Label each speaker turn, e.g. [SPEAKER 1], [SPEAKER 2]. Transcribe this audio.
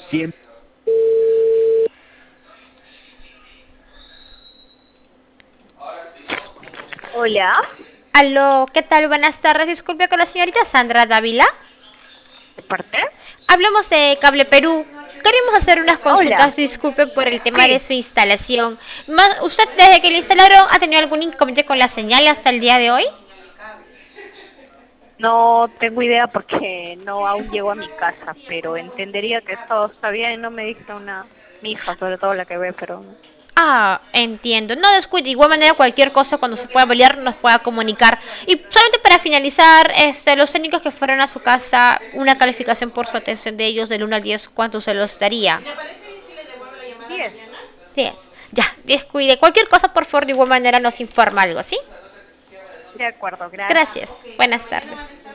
[SPEAKER 1] Bien.
[SPEAKER 2] Hola,
[SPEAKER 3] Aló, ¿qué tal? Buenas tardes. Disculpe con la señorita Sandra Dávila.
[SPEAKER 2] ¿de parte?
[SPEAKER 3] Hablamos de Cable Perú. Queremos hacer unas
[SPEAKER 2] Hola,
[SPEAKER 3] consultas, disculpe por el tema de
[SPEAKER 2] sí,
[SPEAKER 3] su instalación. ¿Usted desde que le instalaron ha tenido algún inconveniente con la señal hasta el día de hoy?
[SPEAKER 2] no tengo idea porque no aún llego a mi casa, pero entendería que todo está bien, no me dijeron nada. Mi hija, sobre todo la que ve, pero no.
[SPEAKER 3] Ah, entiendo. No descuide. De igual manera, cualquier cosa cuando se pueda pelear nos pueda comunicar. Y solamente para finalizar, los técnicos que fueron a su casa, una calificación por su atención de ellos del 1 al 10, ¿cuánto se los daría?
[SPEAKER 2] 10.
[SPEAKER 3] 10. Ya, descuide. Cualquier cosa, por favor, de igual manera nos informa algo, ¿sí?
[SPEAKER 2] De acuerdo, gracias.
[SPEAKER 3] Gracias. Buenas tardes.